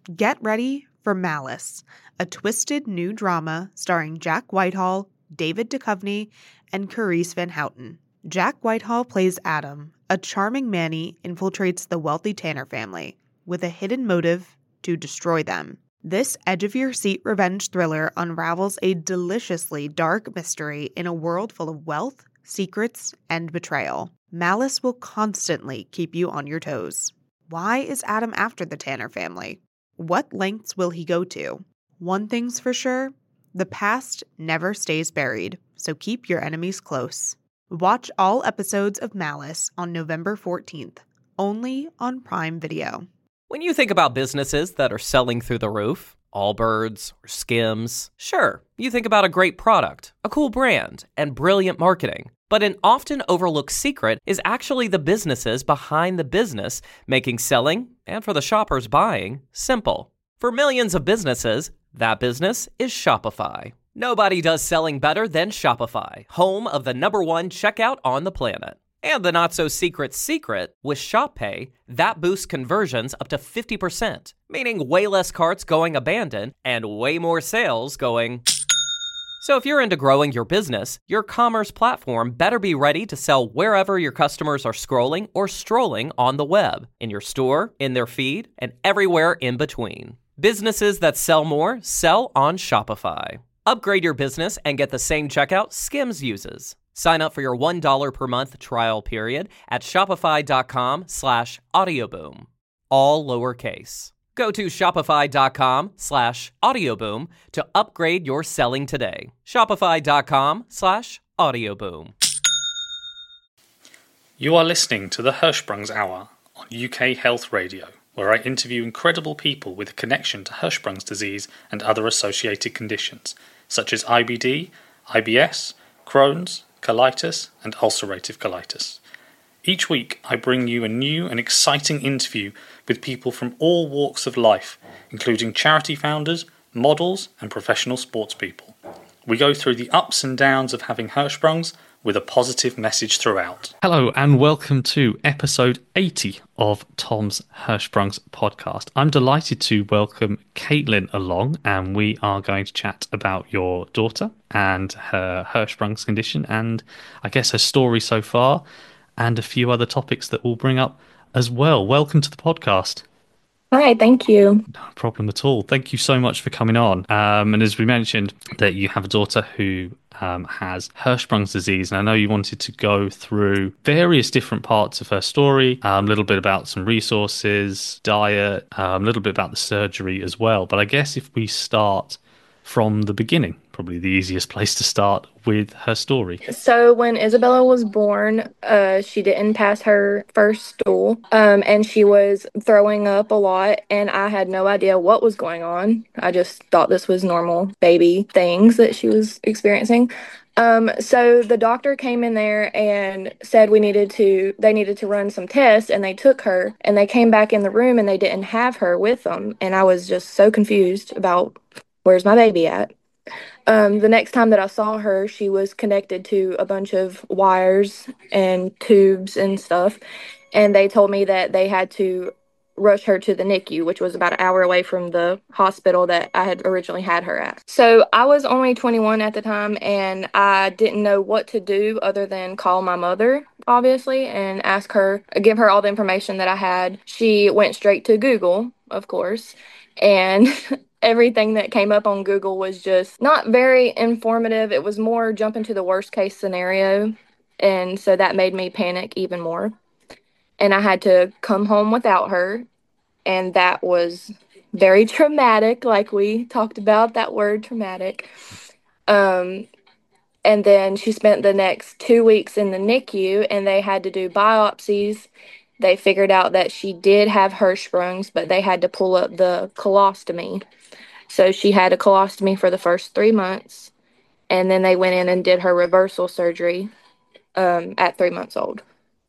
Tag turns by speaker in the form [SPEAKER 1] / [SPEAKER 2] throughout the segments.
[SPEAKER 1] Get ready for Malice, a twisted new drama starring Jack Whitehall, David Duchovny, and Carice Van Houten. Jack Whitehall plays Adam. A charming Manny infiltrates the wealthy Tanner family with a hidden motive to destroy them. This edge-of-your-seat revenge thriller unravels a deliciously dark mystery in a world full of wealth, secrets, and betrayal. Malice will constantly keep you on your toes. Why is Adam after the Tanner family? What lengths will he go to? One thing's for sure, the past never stays buried, so keep your enemies close. Watch all episodes of Malice on November 14th, only on Prime Video.
[SPEAKER 2] When you think about businesses that are selling through the roof, Allbirds or Skims, sure, you think about a great product, a cool brand, and brilliant marketing. But an often overlooked secret is actually the businesses behind the business, making selling, and for the shoppers buying, simple. For millions of businesses, that business is Shopify. Nobody does selling better than Shopify, home of the #1 checkout on the planet. And the not-so-secret secret, with Shop Pay, that boosts conversions up to 50%, meaning way less carts going abandoned and way more sales going... So if you're into growing your business, your commerce platform better be ready to sell wherever your customers are scrolling or strolling on the web, in your store, in their feed, and everywhere in between. Businesses that sell more sell on Shopify. Upgrade your business and get the same checkout Skims uses. Sign up for your $1 per month trial period at shopify.com/audioboom. All lowercase. Go to shopify.com/audioboom to upgrade your selling today. Shopify.com/audioboom.
[SPEAKER 3] You are listening to the Hirschsprung's Hour on UK Health Radio, where I interview incredible people with a connection to Hirschsprung's disease and other associated conditions, such as IBD, IBS, Crohn's, colitis, and ulcerative colitis. Each week, I bring you a new and exciting interview with people from all walks of life, including charity founders, models, and professional sports people. We go through the ups and downs of having Hirschsprungs with a positive message throughout. Hello, and welcome to episode 80 of Tom's Hirschsprungs podcast. I'm delighted to welcome Caitlin along, and we are going to chat about your daughter and her Hirschsprung's condition, and I guess her story so far, and a few other topics that we'll bring up as well. Welcome to the podcast.
[SPEAKER 4] Hi, thank you.
[SPEAKER 3] No problem at all. Thank you so much for coming on. And as we mentioned, that you have a daughter who has Hirschsprung's disease, and I know you wanted to go through various different parts of her story, a little bit about some resources, diet, a little bit about the surgery as well. But I guess if we start from the beginning, probably the easiest place to start with her story.
[SPEAKER 4] So when Isabella was born, she didn't pass her first stool, and she was throwing up a lot, and I had no idea what was going on. I just thought this was normal baby things that she was experiencing. So the doctor came in there and said they needed to run some tests, and they took her, and they came back in the room, and they didn't have her with them, and I was just so confused about where's my baby at. The next time that I saw her, she was connected to a bunch of wires and tubes and stuff, and they told me that they had to rush her to the NICU, which was about an hour away from the hospital that I had originally had her at. So I was only 21 at the time, and I didn't know what to do other than call my mother, obviously, and give her all the information that I had. She went straight to Google, of course, and everything that came up on Google was just not very informative. It was more jump into the worst case scenario. And so that made me panic even more. And I had to come home without her. And that was very traumatic, like we talked about, that word traumatic. And then she spent the next 2 weeks in the NICU, and they had to do biopsies. They figured out that she did have Hirschsprung's, but they had to pull up the colostomy. So she had a colostomy for the first 3 months, and then they went in and did her reversal surgery at 3 months old.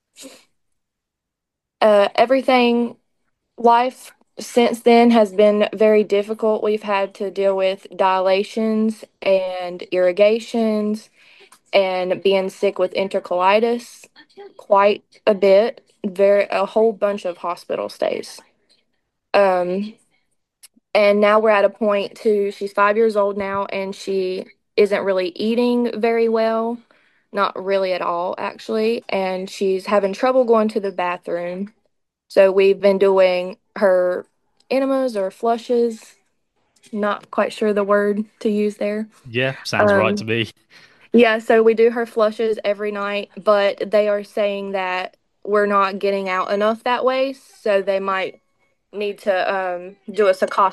[SPEAKER 4] Life since then has been very difficult. We've had to deal with dilations and irrigations and being sick with enterocolitis quite a bit, a whole bunch of hospital stays. And now we're at a point to she's 5 years old now and she isn't really eating very well. Not really at all, actually. And she's having trouble going to the bathroom. So we've been doing her enemas or flushes. Not quite sure the word to use there.
[SPEAKER 5] Yeah, sounds right to
[SPEAKER 4] Um,
[SPEAKER 5] me.
[SPEAKER 4] yeah, so we do her flushes every night, but they are saying that we're not getting out enough that way, so they might need to do a Sakasa.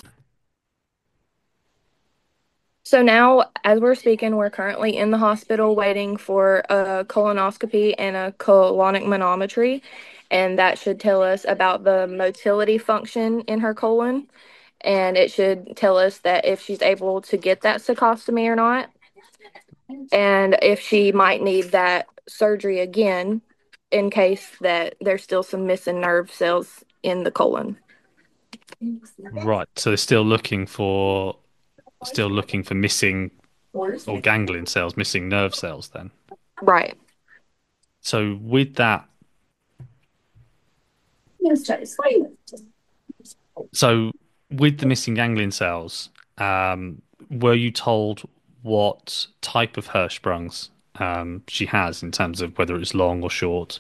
[SPEAKER 4] So now, as we're speaking, we're currently in the hospital waiting for a colonoscopy and a colonic manometry, and that should tell us about the motility function in her colon, and it should tell us that if she's able to get that cecostomy or not, and if she might need that surgery again in case that there's still some missing nerve cells in the colon.
[SPEAKER 5] Right. So they're still looking for missing or ganglion cells, missing nerve cells then.
[SPEAKER 4] Right.
[SPEAKER 5] So with that, so with the missing ganglion cells, were you told what type of Hirschsprung's she has in terms of whether it's long or short?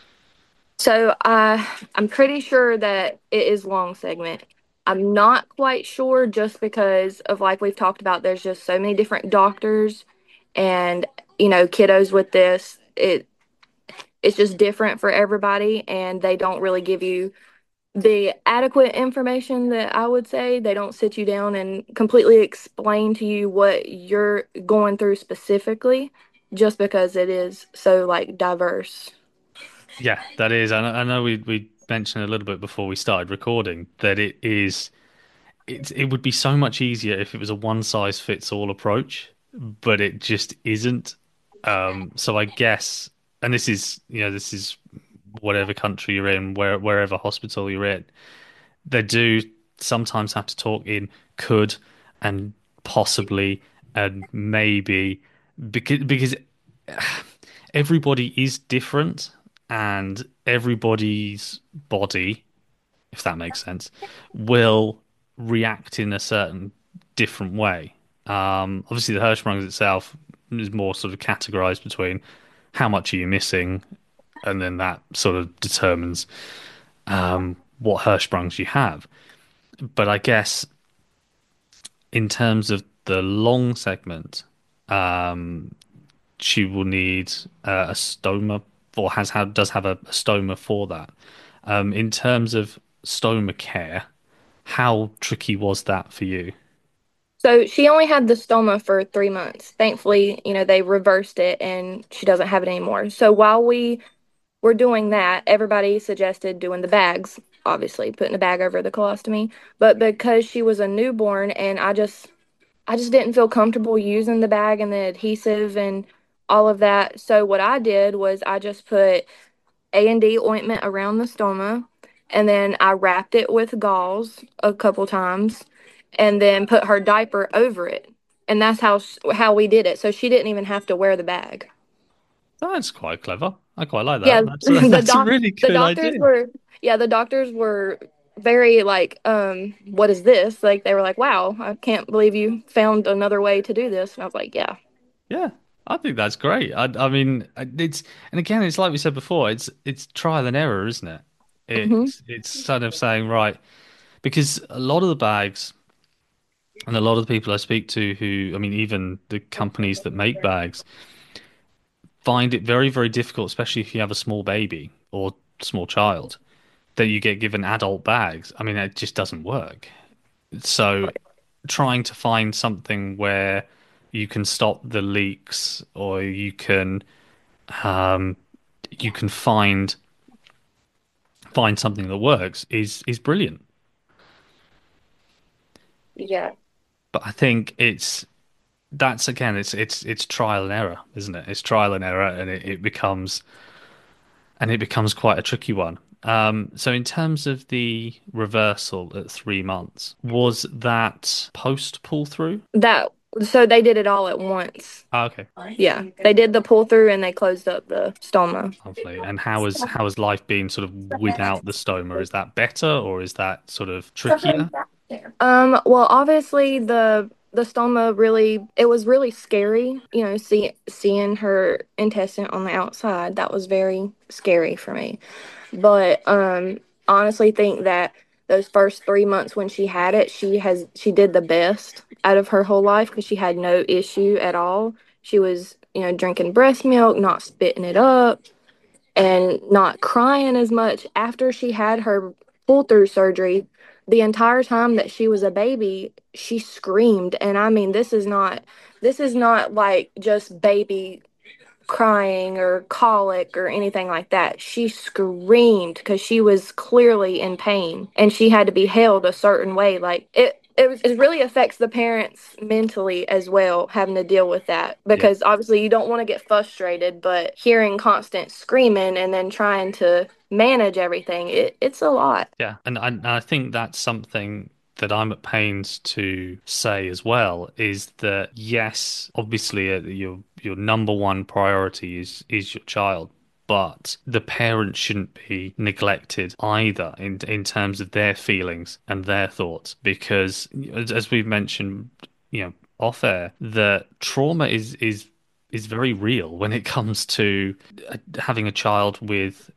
[SPEAKER 4] So I'm pretty sure that it is long segment. I'm not quite sure just because of like we've talked about, there's just so many different doctors and kiddos with this. It's just different for everybody and they don't really give you the adequate information that I would say. They don't sit you down and completely explain to you what you're going through specifically just because it is so like diverse.
[SPEAKER 5] Yeah, that is. I know we mentioned a little bit before we started recording that it would be so much easier if it was a one size fits all approach, but it just isn't. So I guess, and this is whatever country you're in, wherever hospital you're in, they do sometimes have to talk in could and possibly and maybe because everybody is different and everybody's body, if that makes sense, will react in a certain different way. Obviously, the Hirschsprung itself is more sort of categorized between how much are you missing, and then that sort of determines what Hirschsprungs you have. But I guess in terms of the long segment, um, she will need a stoma, or does have a stoma for that. In terms of stoma care, how tricky was that for you?
[SPEAKER 4] So she only had the stoma for 3 months. Thankfully, they reversed it and she doesn't have it anymore. So while we were doing that, everybody suggested doing the bags, obviously, putting a bag over the colostomy. But because she was a newborn and I just didn't feel comfortable using the bag and the adhesive and all of that. So what I did was I just put A&D ointment around the stoma and then I wrapped it with gauze a couple times and then put her diaper over it. And that's how we did it. So she didn't even have to wear the bag.
[SPEAKER 5] That's quite clever. I quite like
[SPEAKER 4] Yeah,
[SPEAKER 5] that. That's a really
[SPEAKER 4] the
[SPEAKER 5] good
[SPEAKER 4] doctors
[SPEAKER 5] idea.
[SPEAKER 4] were the doctors were very like, what is this? Like they were like, wow, I can't believe you found another way to do this. And I was like, yeah.
[SPEAKER 5] Yeah, I think that's great. I mean, it's and again, it's like we said before. It's trial and error, isn't it?
[SPEAKER 4] Hmm.
[SPEAKER 5] It's sort of saying right because a lot of the bags and a lot of the people I speak to who, I mean, even the companies that make bags find it very, very difficult, especially if you have a small baby or small child, that you get given adult bags. I mean, it just doesn't work. So trying to find something where you can stop the leaks or um, you can find something that works is brilliant.
[SPEAKER 4] Yeah.
[SPEAKER 5] But I think that's again it's trial and error, isn't it? It's trial and error, and it becomes quite a tricky one. So in terms of the reversal at 3 months, was that post pull through?
[SPEAKER 4] That so they did it all at once.
[SPEAKER 5] Ah, okay,
[SPEAKER 4] Yeah. They did the pull through and they closed up the stoma.
[SPEAKER 5] lovely. And how has life been sort of without the stoma? Is that better or is that sort of trickier?
[SPEAKER 4] Well, obviously the stoma really it was really scary, seeing her intestine on the outside. That was very scary for me. But honestly think that those first 3 months when she had it, she did the best out of her whole life because she had no issue at all. She was, drinking breast milk, not spitting it up, and not crying as much after she had her pull through surgery. The entire time that she was a baby, she screamed. And I mean, this is not like just baby crying or colic or anything like that. She screamed because she was clearly in pain and she had to be held a certain way. Like it really affects the parents mentally as well, having to deal with that
[SPEAKER 5] Yeah.
[SPEAKER 4] because obviously you don't want to get frustrated, but hearing constant screaming and then trying to manage everything, it's a lot.
[SPEAKER 5] Yeah, and I think that's something that I'm at pains to say as well is that yes, obviously your number one priority is your child, but the parents shouldn't be neglected either in terms of their feelings and their thoughts because as we've mentioned, off air, that trauma is very real when it comes to having a child with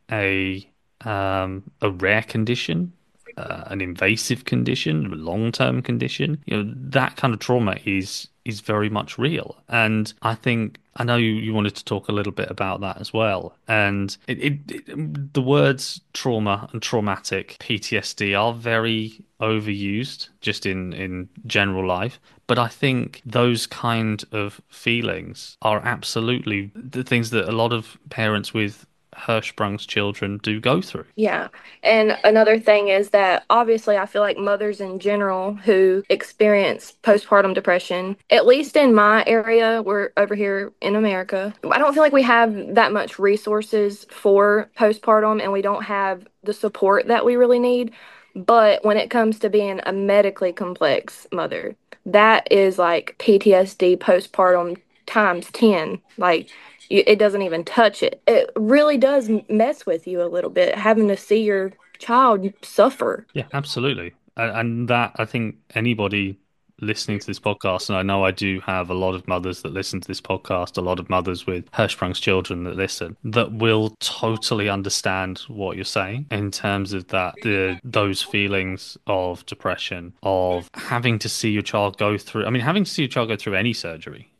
[SPEAKER 5] a rare condition, an invasive condition, a long-term condition. That kind of trauma is very much real. And I know you wanted to talk a little bit about that as well. And the words trauma and traumatic PTSD are very overused just in general life. But I think those kind of feelings are absolutely the things that a lot of parents with Hirschsprung's children do go through.
[SPEAKER 4] Yeah. And another thing is that obviously I feel like mothers in general who experience postpartum depression, at least in my area, we're over here in America, I don't feel like we have that much resources for postpartum and we don't have the support that we really need. But when it comes to being a medically complex mother, that is like PTSD postpartum times 10. Like it doesn't even touch it. It really does mess with you a little bit having to see your child suffer.
[SPEAKER 5] Yeah, absolutely. And that I think anybody listening to this podcast, and I know I do have a lot of mothers that listen to this podcast, a lot of mothers with Hirschsprung's children that listen, that will totally understand what you're saying in terms of those feelings of depression, of having to see your child go through. I mean, having to see your child go through any surgery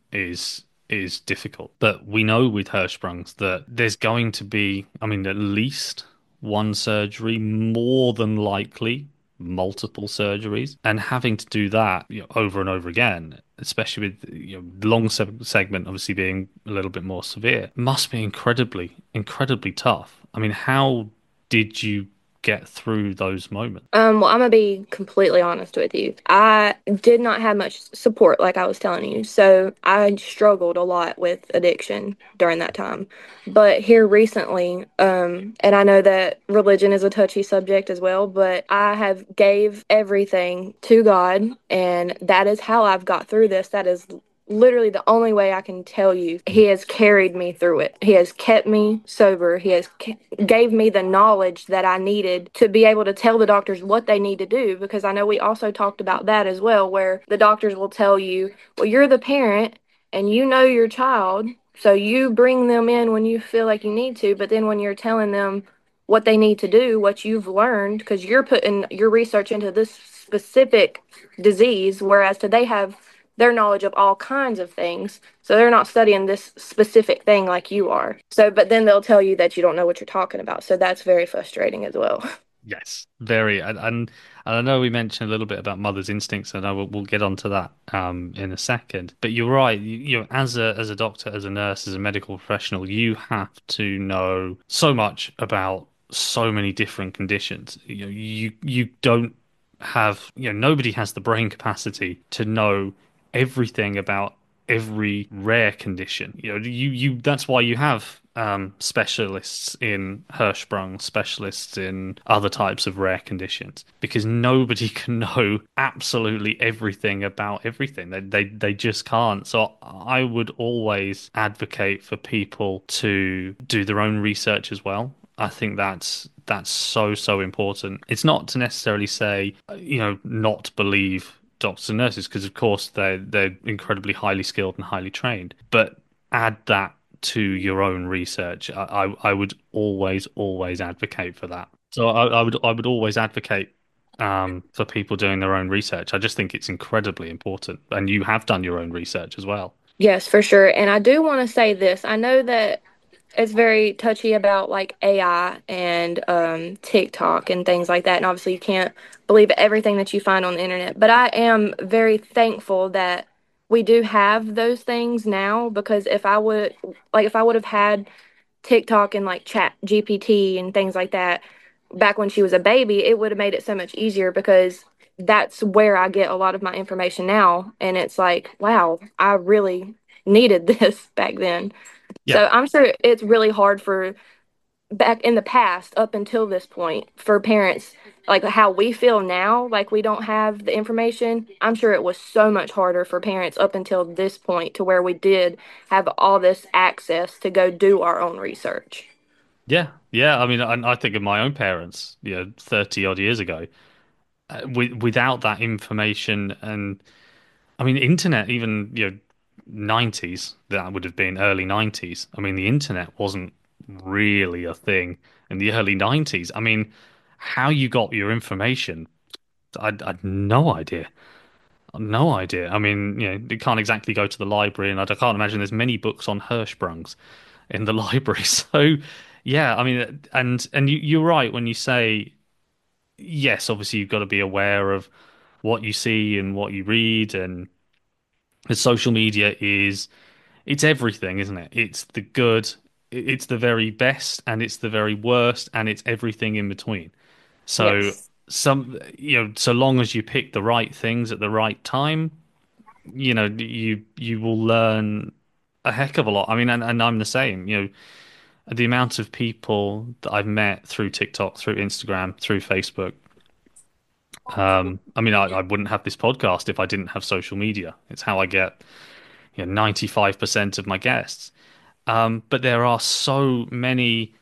[SPEAKER 5] is difficult. But we know with Hirschsprung's that there's going to be, I mean, at least one surgery, more than likely multiple surgeries, and having to do that over and over again, especially with the long segment obviously being a little bit more severe, must be incredibly tough. I mean, how did you get through those moments?
[SPEAKER 4] Well, I'm gonna be completely honest with you. I did not have much support, like I was telling you. So I struggled a lot with addiction during that time. But here recently, and I know that religion is a touchy subject as well, but I have gave everything to God, and that is how I've got through this. That is literally the only way I can tell you. He has carried me through it. He has kept me sober. He has gave me the knowledge that I needed to be able to tell the doctors what they need to do, because I know we also talked about that as well, where the doctors will tell you, well, you're the parent and you know your child, so you bring them in when you feel like you need to, but then when you're telling them what they need to do, what you've learned, because you're putting your research into this specific disease, whereas they have their knowledge of all kinds of things. So they're not studying this specific thing like you are. So, but then they'll tell you that you don't know what you're talking about. So that's very frustrating as well.
[SPEAKER 5] Yes, very. And I know we mentioned a little bit about mother's instincts, and we'll get onto that in a second. But you're right. As a doctor, as a nurse, as a medical professional, you have to know so much about so many different conditions. You don't have nobody has the brain capacity to know everything about every rare condition. You that's why you have specialists in Hirschsprung, specialists in other types of rare conditions, because nobody can know absolutely everything about everything. They just can't. So I would always advocate for people to do their own research as well. I think that's so important. It's not to necessarily say, not believe doctors and nurses, because of course they're incredibly highly skilled and highly trained, but add that to your own research. I would always advocate for that. So I would always advocate for people doing their own research. I just think it's incredibly important, and you have done your own research as well.
[SPEAKER 4] Yes, for sure. And I do want to say this. I know that it's very touchy about like AI and TikTok and things like that. And obviously, you can't believe everything that you find on the internet. But I am very thankful that we do have those things now, because if I would have had TikTok and like Chat GPT and things like that back when she was a baby, it would have made it so much easier, because that's where I get a lot of my information now. And it's like, wow, I really needed this back then.
[SPEAKER 5] Yeah.
[SPEAKER 4] So I'm sure it's really hard for back in the past up until this point for parents, like how we feel now, like we don't have the information. I'm sure it was so much harder for parents up until this point, to where we did have all this access to go do our own research.
[SPEAKER 5] Yeah, yeah. I mean, I think of my own parents, 30 odd years ago, without that information, and I mean, internet, even 90s, that would have been early 90s. I mean, the internet wasn't really a thing in the early 90s. I mean, how you got your information, I'd no idea. No idea. I mean, you can't exactly go to the library, and I can't imagine there's many books on Hirschsprungs in the library. So, yeah, I mean, and you're right when you say yes. Obviously, you've got to be aware of what you see and what you read, and the social media it's everything, isn't it? It's the good, it's the very best, and it's the very worst, and it's everything in between. So
[SPEAKER 4] Yes.
[SPEAKER 5] so long as you pick the right things at the right time, you will learn a heck of a lot. I mean, and I'm the same. The amount of people that I've met through TikTok, through Instagram, through Facebook. I mean, I wouldn't have this podcast if I didn't have social media. It's how I get 95% of my guests. But there are so many,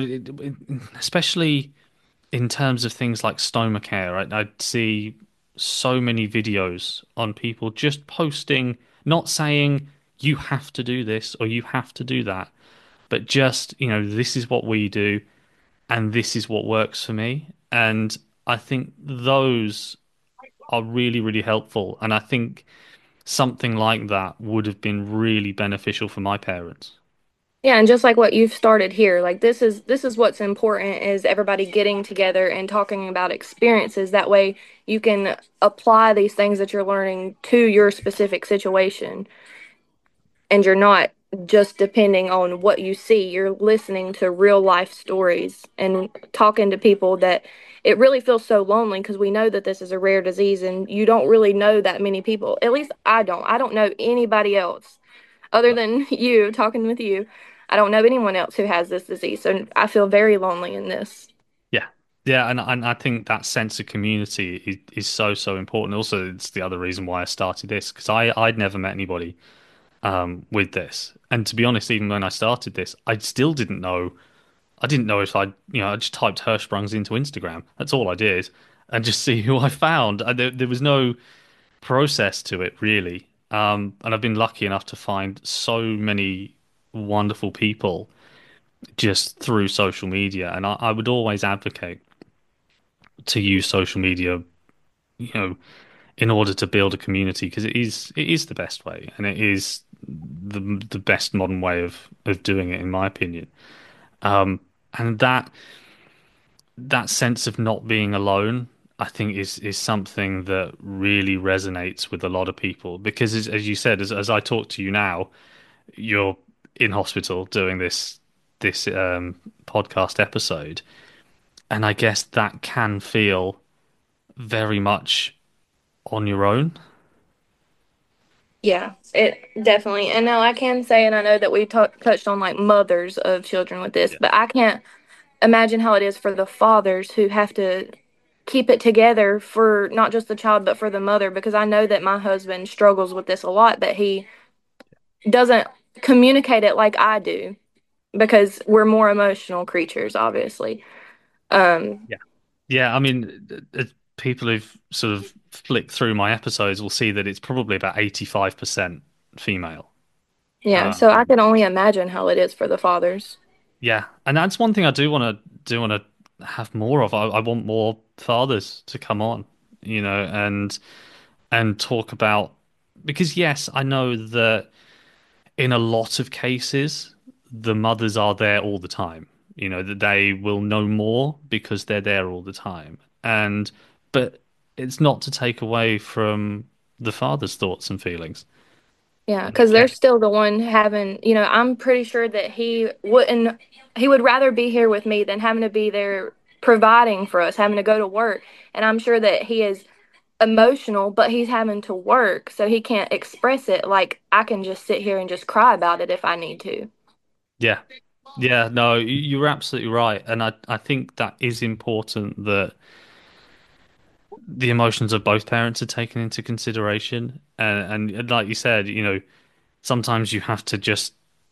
[SPEAKER 5] especially in terms of things like stomach care. I'd see so many videos on people just posting, not saying you have to do this or you have to do that, but just, this is what we do and this is what works for me. And I think those are really, really helpful. And I think something like that would have been really beneficial for my parents.
[SPEAKER 4] Yeah, and just like what you've started here, like this is what's important, is everybody getting together and talking about experiences. That way you can apply these things that you're learning to your specific situation, and you're not just depending on what you see. You're listening to real life stories and talking to people that it really feels so lonely, because we know that this is a rare disease and you don't really know that many people. At least I don't. I don't know anybody else other than you, talking with you. I don't know anyone else who has this disease. So I feel very lonely in this.
[SPEAKER 5] Yeah. Yeah, and I think that sense of community is so important. Also, it's the other reason why I started this, because I'd never met anybody with this. And to be honest, even when I started this, I still didn't know. I didn't know if I just typed Hirschsprungs into Instagram. That's all I did, and just see who I found. There was no process to it really. And I've been lucky enough to find so many wonderful people just through social media. And I would always advocate to use social media, you know, in order to build a community, because it is the best way, and it is the best modern way of doing it, in my opinion. And that sense of not being alone, I think, is something that really resonates with a lot of people. Because as you said, as I talk to you now, you're in hospital doing this podcast episode, and I guess that can feel very much on your own.
[SPEAKER 4] Yeah, it definitely. And now I can say, and I know that we touched on like mothers of children with this,
[SPEAKER 5] Yeah.
[SPEAKER 4] but I can't imagine how it is for the fathers who have to keep it together for not just the child, but for the mother, because I know that my husband struggles with this a lot, but he doesn't communicate it like I do, because we're more emotional creatures, obviously. Um,
[SPEAKER 5] Yeah. Yeah, I mean, people who've sort of flicked through my episodes will see that it's probably about 85% female.
[SPEAKER 4] yeah, so I
[SPEAKER 5] Um,
[SPEAKER 4] can only imagine how it is for the fathers.
[SPEAKER 5] yeah, and that's one thing I do want to have more of. I want more fathers to come on, and talk about, because yes, I know that in a lot of cases the mothers are there all the time. That they will know more because they're there all the time. And but it's not to take away from the father's thoughts and feelings.
[SPEAKER 4] Yeah,
[SPEAKER 5] And
[SPEAKER 4] because they're
[SPEAKER 5] again,
[SPEAKER 4] still the one having, I'm pretty sure that he would rather be here with me than having to be there providing for us, having to go to work. And I'm sure that he is emotional, but he's having to work, so he can't express it like I can just sit here and just cry about it if I need to.
[SPEAKER 5] yeah. Yeah, no, you're absolutely right. And I think that is important, that the emotions of both parents are taken into consideration. And like you said, sometimes you have to just,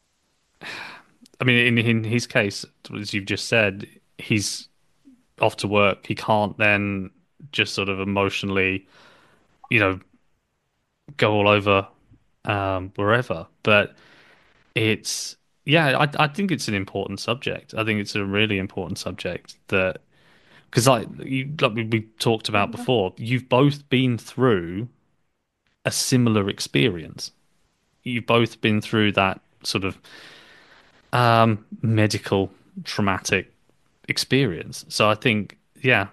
[SPEAKER 5] I mean, in his case, as you've just said, he's off to work. He can't then just sort of emotionally, you know, go all over wherever. But it's, yeah, I think it's an important subject. I think it's a really important subject, that because like we talked about before, you've both been through a similar experience. You've both been through that sort of medical traumatic experience. So I think, yeah,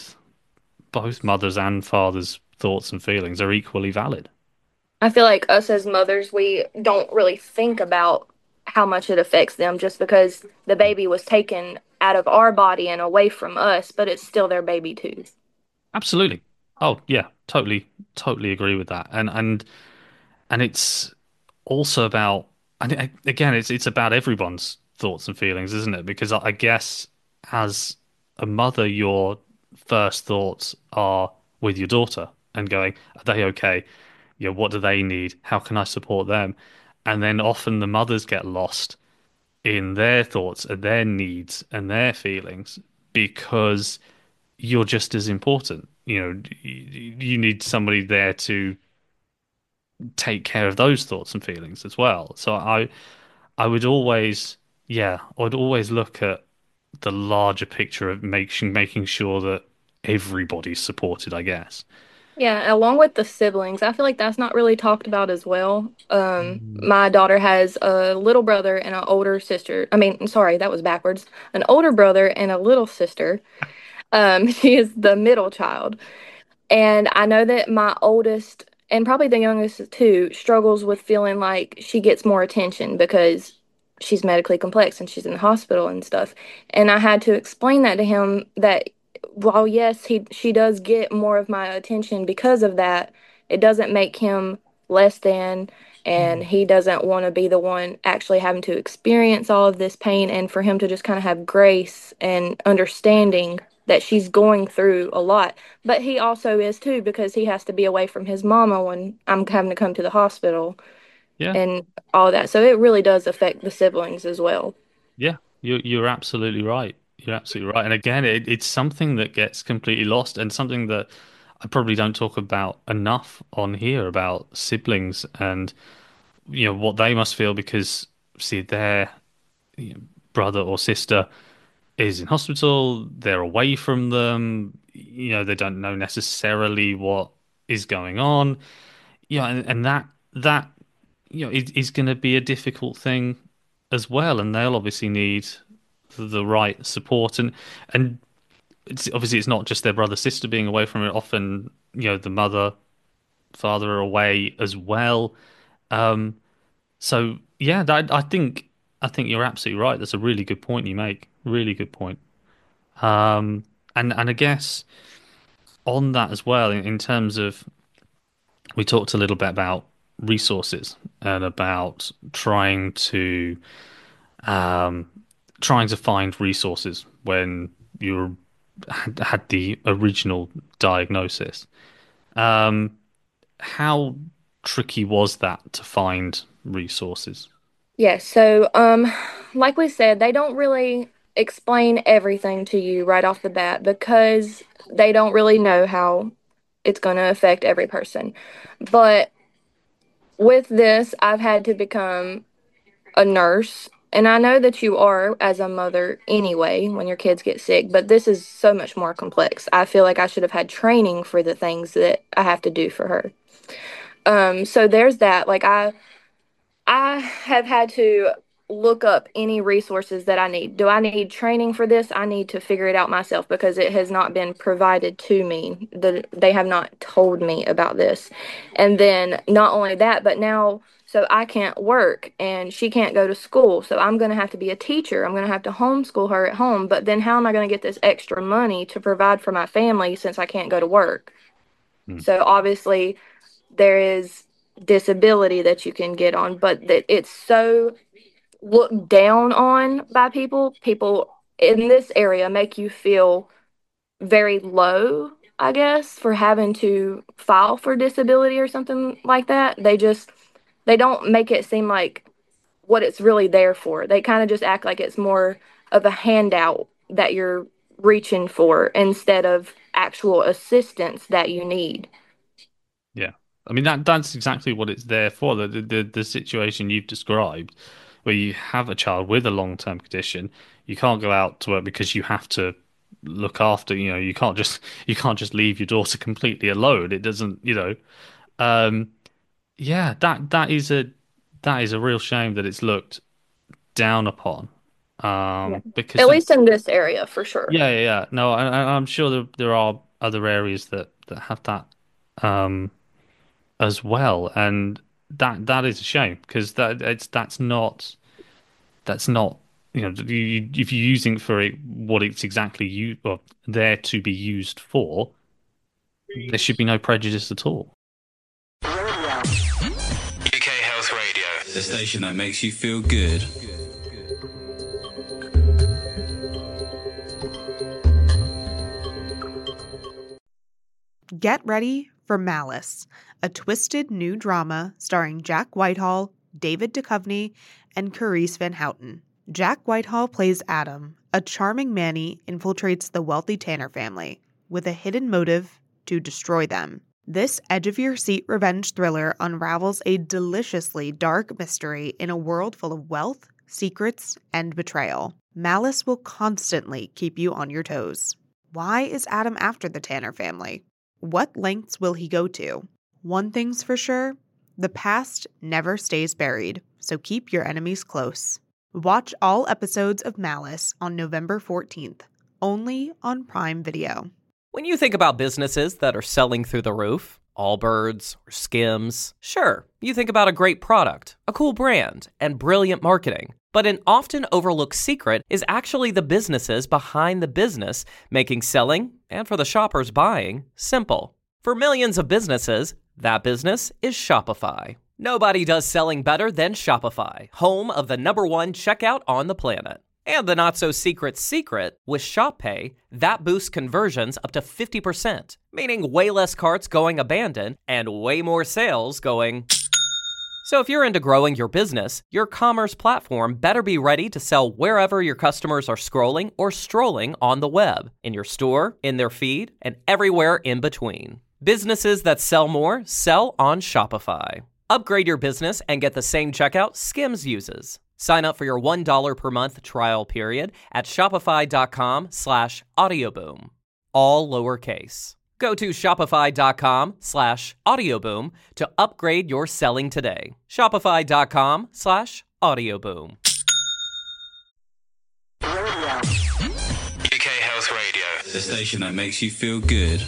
[SPEAKER 5] both mothers and fathers' thoughts and feelings are equally valid.
[SPEAKER 4] I feel like us as mothers, we don't really think about how much it affects them just because the baby was taken out of our body and away from us, but it's still their baby too.
[SPEAKER 5] Absolutely. Oh, yeah, totally agree with that. And it's also about, and again, it's about everyone's thoughts and feelings, isn't it? Because I guess as a mother, your first thoughts are with your daughter and going, are they okay? What do they need? How can I support them? And then often the mothers get lost in their thoughts and their needs and their feelings because you're just as important. You need somebody there to take care of those thoughts and feelings as well. So I would always, yeah, I would always look at the larger picture of making sure that everybody's supported, I guess.
[SPEAKER 4] Yeah, along with the siblings, I feel like that's not really talked about as well.
[SPEAKER 5] Mm.
[SPEAKER 4] My daughter has a little brother and an older sister. I mean, sorry, that was backwards. An older brother and a little sister. She is the middle child. And I know that my oldest and probably the youngest too struggles with feeling like she gets more attention because she's medically complex and she's in the hospital and stuff. And I had to explain that to him that while yes, she does get more of my attention because of that, it doesn't make him less than, and he doesn't want to be the one actually having to experience all of this pain, and for him to just kind of have grace and understanding that she's going through a lot. But he also is too because he has to be away from his mama when I'm having to come to the hospital
[SPEAKER 5] Yeah,
[SPEAKER 4] and all that. So it really does affect the siblings as well.
[SPEAKER 5] yeah, you're absolutely right. You're absolutely right. And again, it's something that gets completely lost, and something that I probably don't talk about enough on here, about siblings and what they must feel, because see their brother or sister is in hospital, they're away from them, they don't know necessarily what is going on. And that is going to be a difficult thing as well, and they'll obviously need the right support. And it's not just their brother sister being away from it. Often, the mother father are away as well. Um, so yeah, I think you're absolutely right. That's a really good point you make. Really good point. And I guess on that as well, in terms of, we talked a little bit about resources and about um, trying to find resources when you had the original diagnosis. Um, how tricky was that to find resources?
[SPEAKER 4] Yes, so like we said, they don't really explain everything to you right off the bat because they don't really know how it's going to affect every person. But with this, I've had to become a nurse, and I know that you are as a mother anyway when your kids get sick, but this is so much more complex. I feel like I should have had training for the things that I have to do for her. So there's that. I have had to look up any resources that I need. Do I need training for this? I need to figure it out myself because it has not been provided to me. They have not told me about this. And then not only that, but now, so I can't work and she can't go to school. So I'm going to have to be a teacher. I'm going to have to homeschool her at home. But then how am I going to get this extra money to provide for my family since I can't go to work?
[SPEAKER 5] Hmm.
[SPEAKER 4] So obviously, there is disability that you can get on, but that it's so looked down on by people. People in this area make you feel very low, I guess, for having to file for disability or something like that. They don't make it seem like what it's really there for. They kind of just act like it's more of a handout that you're reaching for instead of actual assistance that you need.
[SPEAKER 5] Yeah. I mean that's exactly what it's there for. The situation you've described, where you have a child with a long-term condition, you can't go out to work because you have to look after, you can't just leave your daughter completely alone. It doesn't, um yeah, that is a real shame that it's looked down upon.
[SPEAKER 4] Yeah.
[SPEAKER 5] Because
[SPEAKER 4] At least in this area, for sure.
[SPEAKER 5] yeah, yeah, yeah. No, I'm sure there are other areas that have that um as well, and that is a shame because that's not if you're using it for what it's exactly you or there to be used for, there should be no prejudice at all.
[SPEAKER 6] UK Health Radio, the station that makes you feel good.
[SPEAKER 1] Get ready for Malice, a twisted new drama starring Jack Whitehall, David Duchovny, and Carice Van Houten. Jack Whitehall plays Adam, a charming Manny infiltrates the wealthy Tanner family with a hidden motive to destroy them. This edge-of-your-seat revenge thriller unravels a deliciously dark mystery in a world full of wealth, secrets, and betrayal. Malice will constantly keep you on your toes. Why is Adam after the Tanner family? What lengths will he go to? One thing's for sure, the past never stays buried, so keep your enemies close. Watch all episodes of Malice on November 14th, only on Prime Video.
[SPEAKER 2] When you think about businesses that are selling through the roof, Allbirds or Skims, sure, you think about a great product, a cool brand, and brilliant marketing. But an often overlooked secret is actually the businesses behind the business, making selling, and for the shoppers buying, simple. For millions of businesses, that business is Shopify. Nobody does selling better than Shopify, home of the #1 checkout on the planet. And the not-so-secret secret, with Shop Pay, that boosts conversions up to 50%, meaning way less carts going abandoned and way more sales going... So if you're into growing your business, your commerce platform better be ready to sell wherever your customers are scrolling or strolling on the web, in your store, in their feed, and everywhere in between. Businesses that sell more sell on Shopify. Upgrade your business and get the same checkout Skims uses. Sign up for your $1 per month trial period at shopify.com/audioboom. All lowercase. Go to shopify.com/audioboom to upgrade your selling today. Shopify.com/audioboom.
[SPEAKER 6] UK Health Radio, the station that makes you feel good.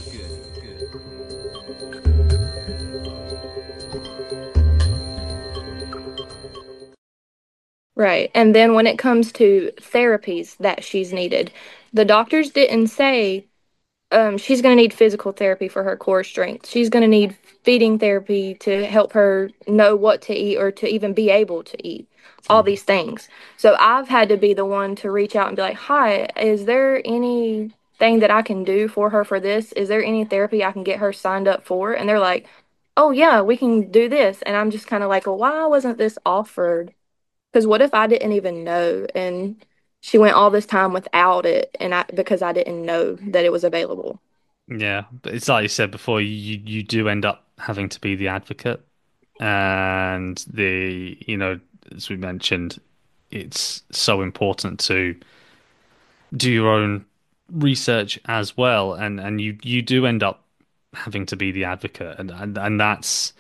[SPEAKER 4] Right. And then when it comes to therapies that she's needed, the doctors didn't say she's going to need physical therapy for her core strength. She's going to need feeding therapy to help her know what to eat or to even be able to eat, all these things. So I've had to be the one to reach out and be like, hi, is there anything that I can do for her for this? Is there any therapy I can get her signed up for? And they're like, oh, yeah, we can do this. And I'm just kind of like, well, why wasn't this offered Because what if I didn't even know and she went all this time without it and I because I didn't know that it was available.
[SPEAKER 5] Yeah, but it's like you said before, you do end up having to be the advocate, and as we mentioned, it's so important to do your own research as well, and you do end up having to be the advocate, and that's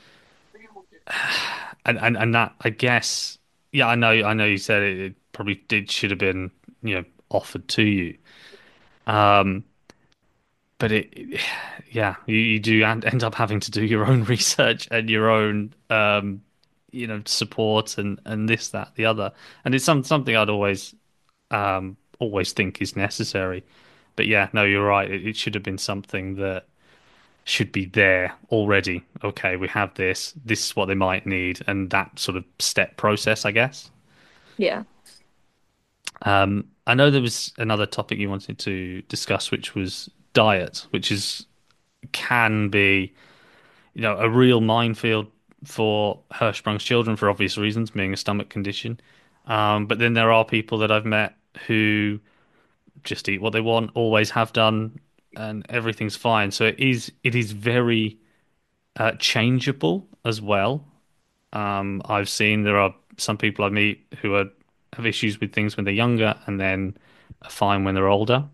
[SPEAKER 5] and that I guess, yeah, I know you said it probably did should have been offered to you. Um, but yeah, you do end up having to do your own research and your own support and this, that, the other, and it's something I'd always think is necessary. But yeah, no, you're right. It should have been something that should be there already. Okay, we have this. This is what they might need, and that sort of step process, I guess.
[SPEAKER 4] Yeah.
[SPEAKER 5] I know there was another topic you wanted to discuss, which was diet, which is can be a real minefield for Hirschsprung's children for obvious reasons, being a stomach condition. But then there are people that I've met who just eat what they want, always have done, and everything's fine. So it is very changeable as well. I've seen there are some people I meet who have issues with things when they're younger and then are fine when they're older.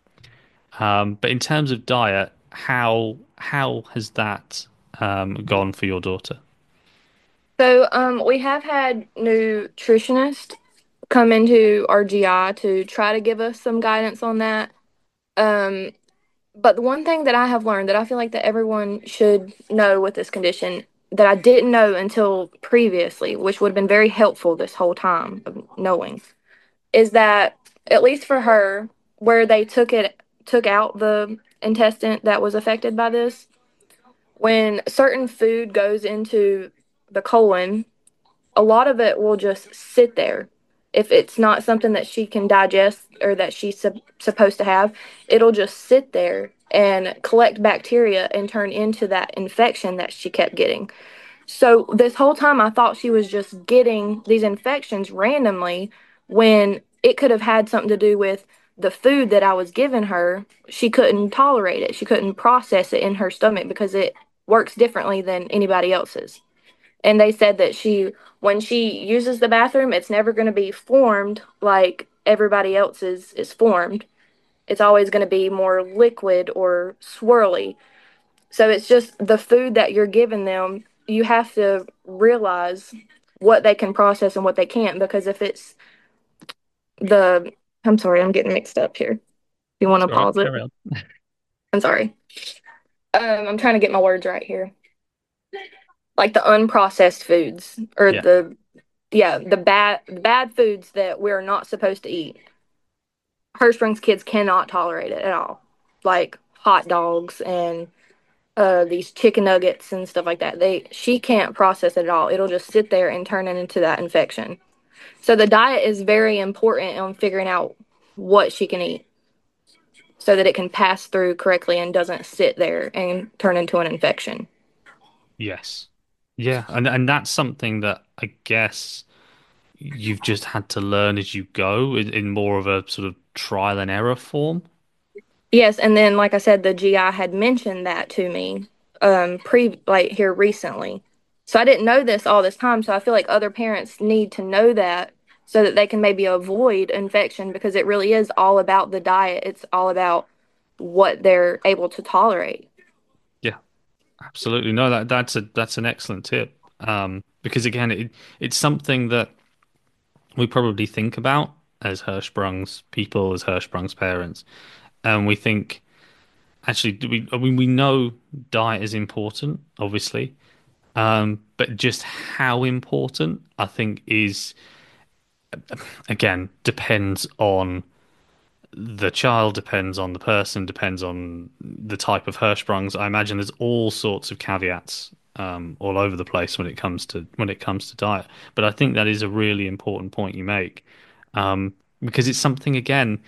[SPEAKER 5] But in terms of diet, how has that gone for your daughter?
[SPEAKER 4] So we have had nutritionists come into our GI to try to give us some guidance on that. Um, but the one thing that I have learned that I feel like that everyone should know with this condition that I didn't know until previously, which would have been very helpful this whole time of knowing, is that at least for her, where they took out the intestine that was affected by this, when certain food goes into the colon, a lot of it will just sit there. If it's not something that she can digest or that she's supposed to have, it'll just sit there and collect bacteria and turn into that infection that she kept getting. So this whole time I thought she was just getting these infections randomly when it could have had something to do with the food that I was giving her. She couldn't tolerate it. She couldn't process it in her stomach because it works differently than anybody else's. And they said that when she uses the bathroom, it's never going to be formed like everybody else's is formed. It's always going to be more liquid or swirly. So it's just the food that you're giving them, you have to realize what they can process and what they can't. Because if it's the, I'm sorry, I'm getting mixed up here. You want to
[SPEAKER 5] All right,
[SPEAKER 4] pause it?
[SPEAKER 5] carry on.
[SPEAKER 4] I'm sorry. I'm trying to get my words right here. Like the unprocessed foods or
[SPEAKER 5] Yeah.
[SPEAKER 4] the bad foods that we're not supposed to eat. Hirschsprung's kids cannot tolerate it at all. Like hot dogs and these chicken nuggets and stuff like that. She can't process it at all. It'll just sit there and turn it into that infection. So the diet is very important on figuring out what she can eat so that it can pass through correctly and doesn't sit there and turn into an infection.
[SPEAKER 5] Yes. Yeah, and that's something that I guess you've just had to learn as you go in more of a sort of trial and error form.
[SPEAKER 4] Yes, and then like I said, the GI had mentioned that to me like here recently. So I didn't know this all this time, so I feel like other parents need to know that so that they can maybe avoid infection because it really is all about the diet. It's all about what they're able to tolerate.
[SPEAKER 5] Yeah, absolutely. No, that's an excellent tip. Because again, it's something that we probably think about as Hirschsprung's people, as Hirschsprung's parents, and we think actually, I mean, we know diet is important, obviously, but just how important I think is again depends on the child, depends on the person, depends on the type of Hirschsprungs. I imagine there's all sorts of caveats all over the place when it comes to diet. But I think that is a really important point you make because it's something again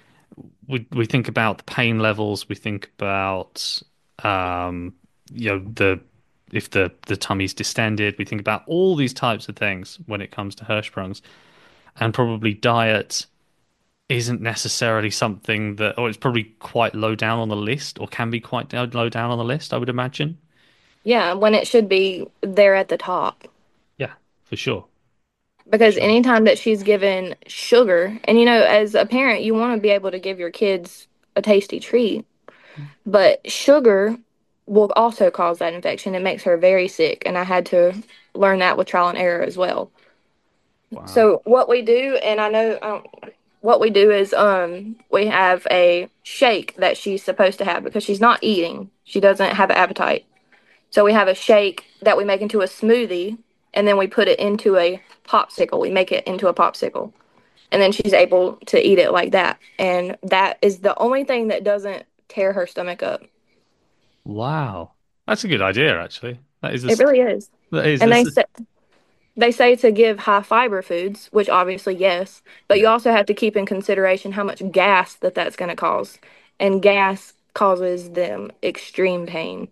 [SPEAKER 5] we think about the pain levels, we think about um, the if the tummy's distended. We think about all these types of things when it comes to Hirschsprung's, and probably diet isn't necessarily something that, or it's probably quite low down on the list, or can be quite low down on the list, I would imagine.
[SPEAKER 4] Yeah, when it should be there at the top.
[SPEAKER 5] Yeah, for sure.
[SPEAKER 4] Because
[SPEAKER 5] Sure.
[SPEAKER 4] anytime that she's given sugar, and as a parent, you want to be able to give your kids a tasty treat, but sugar will also cause that infection. It makes her very sick, and I had to learn that with trial and error as well.
[SPEAKER 5] Wow.
[SPEAKER 4] So what we do, and I know what we do is we have a shake that she's supposed to have because she's not eating. She doesn't have an appetite. So we have a shake that we make into a smoothie, and then we put it into a popsicle. We make it into a popsicle, and then she's able to eat it like that. And that is the only thing that doesn't tear her stomach up.
[SPEAKER 5] Wow. That's a good idea, actually. That is
[SPEAKER 4] It really is.
[SPEAKER 5] that is
[SPEAKER 4] And
[SPEAKER 5] this.
[SPEAKER 4] they say to give high fiber foods, which obviously yes, but you
[SPEAKER 5] Yeah.
[SPEAKER 4] also have to keep in consideration how much gas that's going to cause, and gas causes them extreme pain.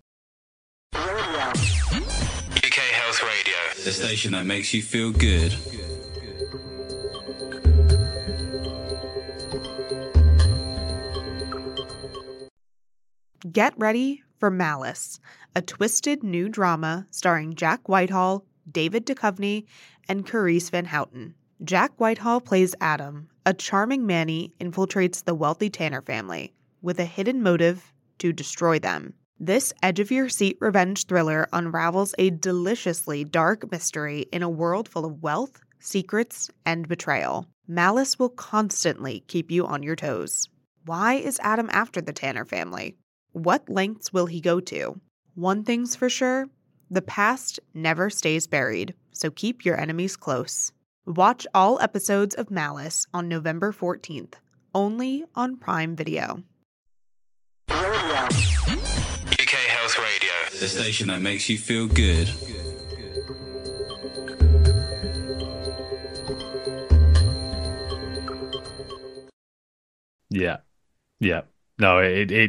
[SPEAKER 6] UK Health Radio, the station that makes you feel good.
[SPEAKER 1] Get ready for Malice, a twisted new drama starring Jack Whitehall, David Duchovny, and Carice Van Houten. Jack Whitehall plays Adam. A charming Manny infiltrates the wealthy Tanner family with a hidden motive to destroy them. This edge-of-your-seat revenge thriller unravels a deliciously dark mystery in a world full of wealth, secrets, and betrayal. Malice will constantly keep you on your toes. Why is Adam after the Tanner family? What lengths will he go to? One thing's for sure, the past never stays buried, so keep your enemies close. Watch all episodes of Malice on November 14th, only on Prime Video.
[SPEAKER 6] UK Health Radio, the station that makes you feel good.
[SPEAKER 5] Yeah. Yeah. No,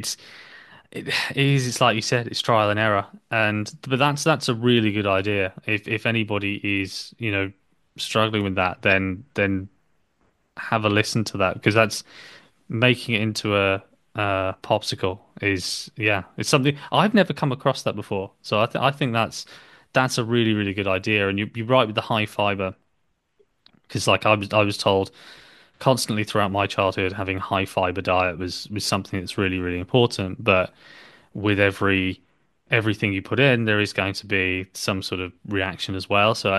[SPEAKER 5] it is. It's like you said. It's trial and error, but that's a really good idea. If anybody is struggling with that, then have a listen to that, because that's making it into a popsicle is, yeah, it's something I've never come across that before. So I think that's a really really good idea. And you're right with the high fiber, because like I was told constantly throughout my childhood having high fiber diet was something that's really really important. But with everything you put in, there is going to be some sort of reaction as well. So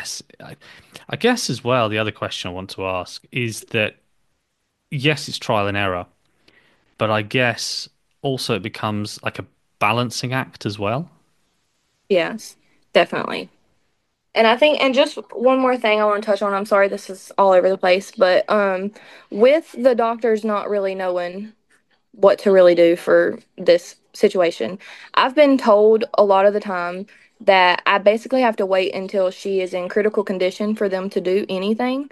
[SPEAKER 5] I guess as well, the other question I want to ask is that yes, it's trial and error, but I guess also it becomes like a balancing act as well.
[SPEAKER 4] Yes, definitely. And I think, and just one more thing I want to touch on. I'm sorry, this is all over the place, but with the doctors not really knowing what to really do for this situation, I've been told a lot of the time that I basically have to wait until she is in critical condition for them to do anything.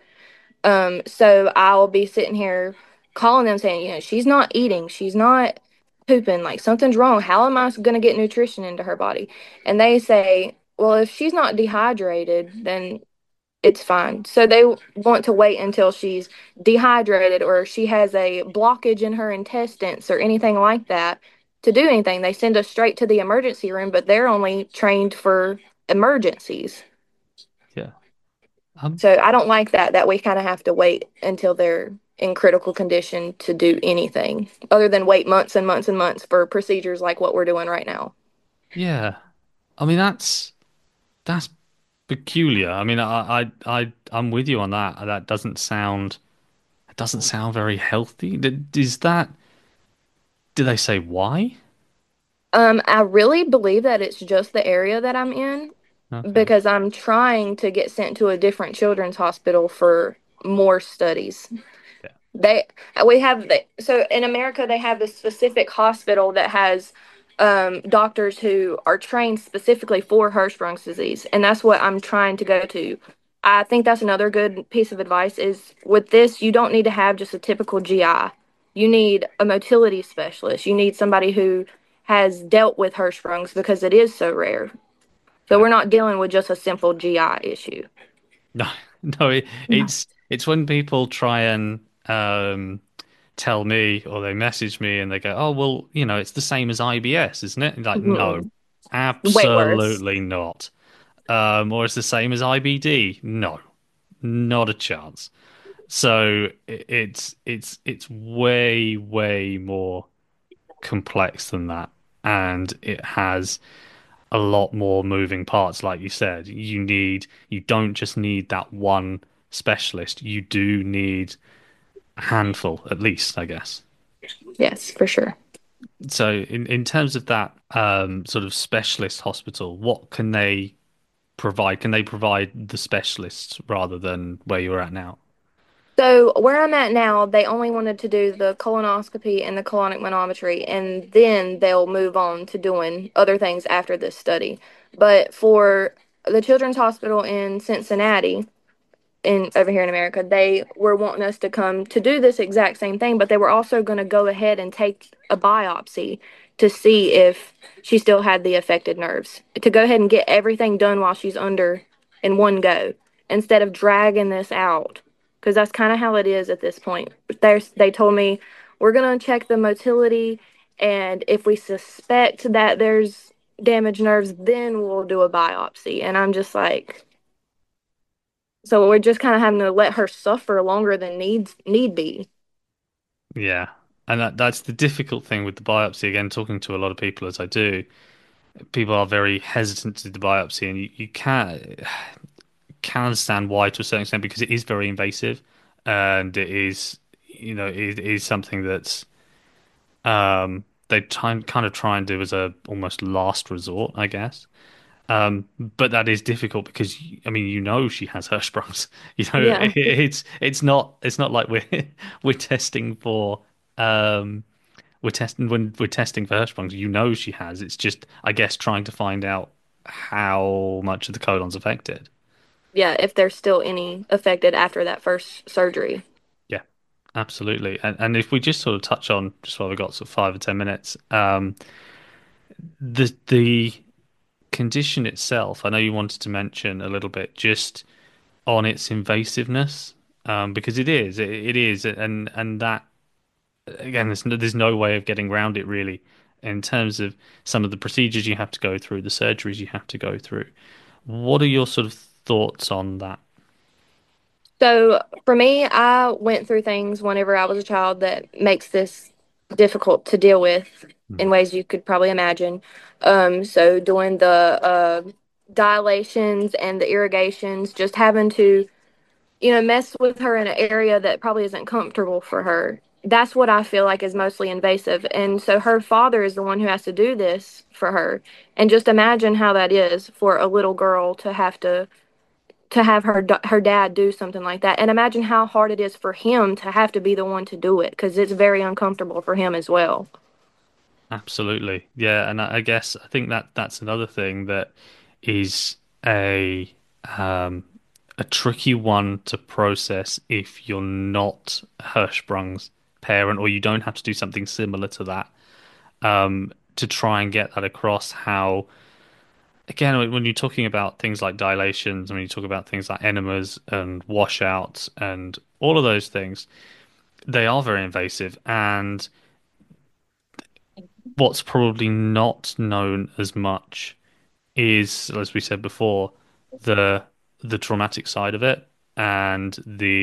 [SPEAKER 4] So I'll be sitting here calling them saying, she's not eating, she's not pooping, like something's wrong. How am I going to get nutrition into her body? And they say, well, if she's not dehydrated, then it's fine. So they want to wait until she's dehydrated or she has a blockage in her intestines or anything like that to do anything. They send us straight to the emergency room, but they're only trained for emergencies.
[SPEAKER 5] Yeah. Um,
[SPEAKER 4] So I don't like that we kind of have to wait until they're in critical condition to do anything other than wait months and months and months for procedures like what we're doing right now.
[SPEAKER 5] yeah. I mean that's peculiar. I mean I'm with you on that. That doesn't sound very healthy. Is that, do they say why?
[SPEAKER 4] I really believe that it's just the area that I'm in
[SPEAKER 5] Okay.
[SPEAKER 4] because I'm trying to get sent to a different children's hospital for more studies.
[SPEAKER 5] Yeah.
[SPEAKER 4] They so in America they have this specific hospital that has doctors who are trained specifically for Hirschsprung's disease, and that's what I'm trying to go to. I think that's another good piece of advice is with this, you don't need to have just a typical GI. You need a motility specialist. You need somebody who has dealt with Hirschsprung's because it is so rare. So we're not dealing with just a simple GI issue.
[SPEAKER 5] No, no, it's when people try and tell me or they message me and they go, "Oh, well, it's the same as IBS, isn't it?" Like, no,
[SPEAKER 4] Mm-mm. Way worse.
[SPEAKER 5] absolutely not. Or it's the same as IBD. No, not a chance. So it's way, way more complex than that, and it has a lot more moving parts. Like you said, you don't just need that one specialist. You do need a handful, at least, I guess.
[SPEAKER 4] Yes, for sure.
[SPEAKER 5] So in terms of that sort of specialist hospital, what can they provide? Can they provide the specialists rather than where you're at now?
[SPEAKER 4] So where I'm at now, they only wanted to do the colonoscopy and the colonic manometry, and then they'll move on to doing other things after this study. But for the Children's Hospital in Cincinnati, in over here in America, they were wanting us to come to do this exact same thing, but they were also going to go ahead and take a biopsy to see if she still had the affected nerves. To go ahead and get everything done while she's under in one go instead of dragging this out, because that's kind of how it is at this point. They told me we're going to check the motility, and if we suspect that there's damaged nerves, then we'll do a biopsy. And I'm just like, so we're just kind of having to let her suffer longer than need be.
[SPEAKER 5] Yeah. And that's the difficult thing with the biopsy. Again, talking to a lot of people as I do, people are very hesitant to do the biopsy, and you can understand why to a certain extent because it is very invasive, and it is, it is something that's they kind of try and do as a almost last resort, I guess. But that is difficult because I mean, she has Hirschsprung's.
[SPEAKER 4] Yeah.
[SPEAKER 5] It's not like we're we're testing for um we're testing when we're testing for Hirschsprung's. She has. It's just I guess trying to find out how much of the colon's affected.
[SPEAKER 4] Yeah, if there's still any affected after that first surgery.
[SPEAKER 5] Yeah, absolutely. And if we just sort of touch on just while we've got sort of 5 or 10 minutes, the condition itself. I know you wanted to mention a little bit just on its invasiveness, because it is, and that again, there's no way of getting around it really, in terms of some of the procedures you have to go through, the surgeries you have to go through. What are your sort of thoughts on that?
[SPEAKER 4] So for me, I went through things whenever I was a child that makes this difficult to deal with in
[SPEAKER 5] Mhm.
[SPEAKER 4] ways you could probably imagine. So doing the dilations and the irrigations, just having to mess with her in an area that probably isn't comfortable for her. That's what I feel like is mostly invasive. And so her father is the one who has to do this for her. And just imagine how that is for a little girl to have her dad do something like that. And imagine how hard it is for him to have to be the one to do it because it's very uncomfortable for him as well.
[SPEAKER 5] Absolutely. Yeah, and I guess I think that's another thing that is a um a tricky one to process if you're not Hirschsprung's parent or you don't have to do something similar to that, to try and get that across how again when you're talking about things like dilations, when you talk about things like enemas and washouts and all of those things, they are very invasive, and what's probably not known as much is, as we said before, the the traumatic side of it and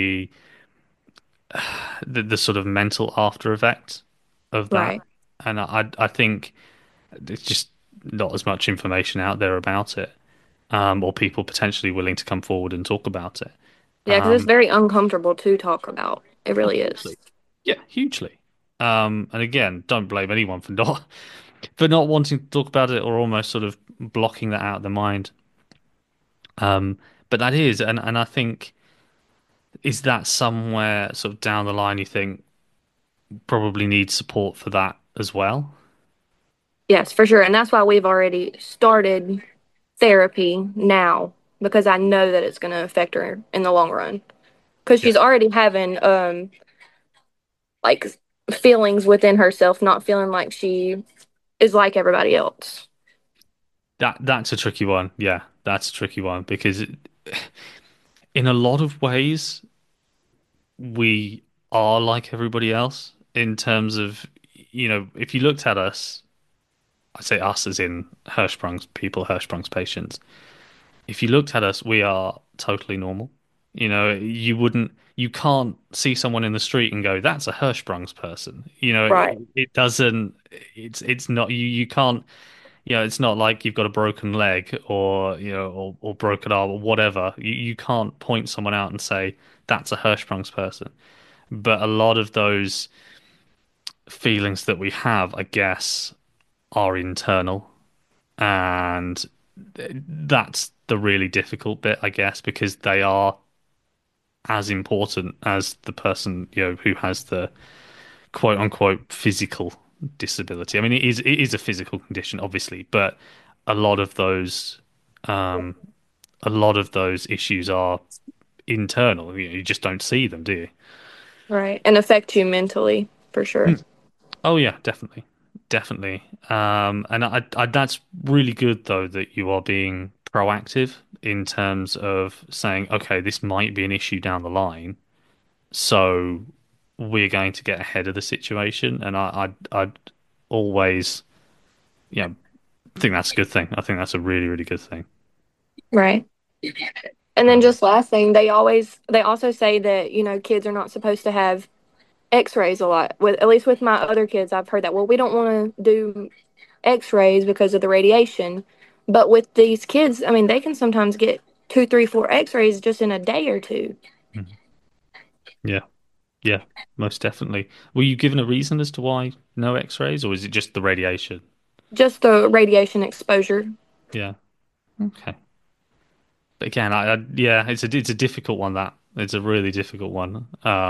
[SPEAKER 5] the sort of mental after effect of that.
[SPEAKER 4] Right.
[SPEAKER 5] And I think there's just not as much information out there about it, or people potentially willing to come forward and talk about it.
[SPEAKER 4] Yeah, because it's
[SPEAKER 5] Um,
[SPEAKER 4] very uncomfortable to talk about. It
[SPEAKER 5] oh,
[SPEAKER 4] really is.
[SPEAKER 5] hugely. Yeah, hugely. And again, don't blame anyone for not for not wanting to talk about it or almost sort of blocking that out of the mind. But that is, and I think is that somewhere sort of down the line you think probably needs support for that as well?
[SPEAKER 4] Yes, for sure. And that's why we've already started therapy now because I know that it's going to affect her in the long run. Because
[SPEAKER 5] Yeah.
[SPEAKER 4] she's already having like feelings within herself, not feeling like she is like everybody else.
[SPEAKER 5] That's a tricky one. Yeah, that's a tricky one because in a lot of ways we are like everybody else in terms of, if you looked at us, I say us as in Hirschsprung's people, Hirschsprung's patients. If you looked at us, we are totally normal. You can't see someone in the street and go, "That's a Hirschsprung's person."
[SPEAKER 4] Right.
[SPEAKER 5] It doesn't. It's not. You can't. It's not like you've got a broken leg or or broken arm or whatever. You can't point someone out and say that's a Hirschsprung's person. But a lot of those feelings that we have, I guess, are internal, and that's the really difficult bit, I guess, because they are as important as the person, who has the quote unquote physical disability. I mean, it is a physical condition, obviously, but a lot of those um, a lot of those issues are internal. You just don't see them, do you?
[SPEAKER 4] Right. And affect you mentally, for sure.
[SPEAKER 5] Oh yeah, definitely, definitely. And that's really good though that you are being proactive in terms of saying, okay, this might be an issue down the line, so we're going to get ahead of the situation. And I'd always, yeah, think that's a good thing. I think that's a really, really good thing.
[SPEAKER 4] Right. And then just last thing, they also say that, kids are not supposed to have x-rays a lot. At least with my other kids, I've heard that, well, we don't want to do x-rays because of the radiation. But with these kids, I mean, they can sometimes get 2, 3, 4 x-rays just in a day or two.
[SPEAKER 5] Mhm. Yeah, yeah, most definitely. Were you given a reason as to why no X-rays, or is it just the radiation?
[SPEAKER 4] Just the radiation exposure.
[SPEAKER 5] Yeah. Okay. But again, yeah, it's a difficult one. That it's a really difficult one.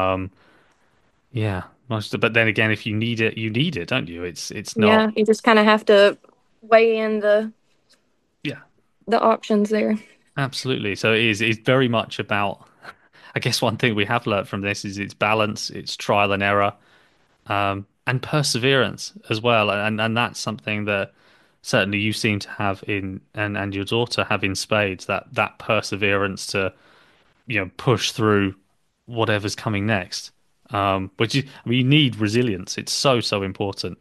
[SPEAKER 5] Yeah, but then again, if you need it, you need it, don't you? It's not.
[SPEAKER 4] Yeah, you just kind of have to weigh in
[SPEAKER 5] Yeah,
[SPEAKER 4] the options there.
[SPEAKER 5] absolutely. So it's very much about. I guess one thing we have learned from this is it's balance, it's trial and error, and perseverance as well. And that's something that certainly you seem to have in and your daughter have in spades, that perseverance to push through whatever's coming next. Which is, I mean, you need resilience. It's so important.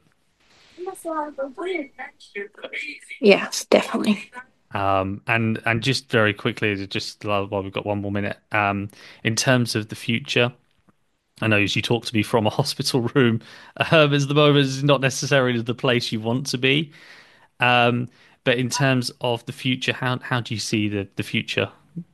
[SPEAKER 4] Yes, definitely.
[SPEAKER 5] And just very quickly, just while we've got one more minute, in terms of the future, I know as you talk to me from a hospital room, as the moment is not necessarily the place you want to be. But in terms of the future, how do you see the future?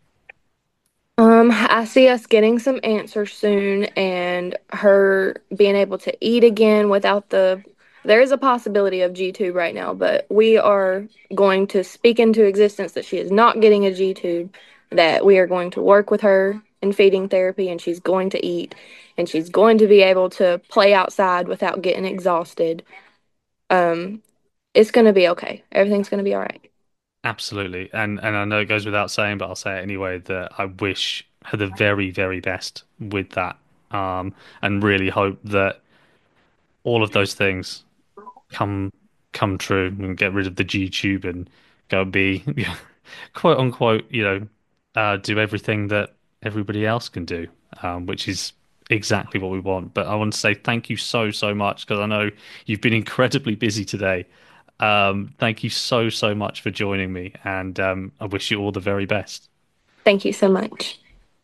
[SPEAKER 4] I see us getting some answers soon and her being able to eat again without there is a possibility of G-tube right now, but we are going to speak into existence that she is not getting a G-tube, that we are going to work with her in feeding therapy and she's going to eat and she's going to be able to play outside without getting exhausted. Um, it's going to be okay. Everything's going to be all right.
[SPEAKER 5] Absolutely. And I know it goes without saying, but I'll say it anyway, that I wish her the very, very best with that. And really hope that all of those things come come true and get rid of the G tube and go be quote unquote, do everything that everybody else can do, which is exactly what we want. But I want to say thank you so much because I know you've been incredibly busy today. Thank you so much for joining me, and I wish you all the very best.
[SPEAKER 4] Thank you so much.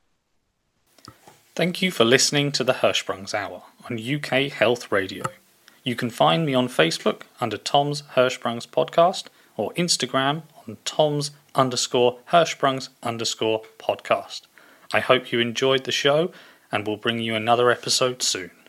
[SPEAKER 3] Thank you for listening to the Hirschsprungs Hour on UK Health Radio. You can find me on Facebook under Tom's Hirschsprungs Podcast or Instagram on Toms_Hirschsprungs_podcast. I hope you enjoyed the show and will bring you another episode soon.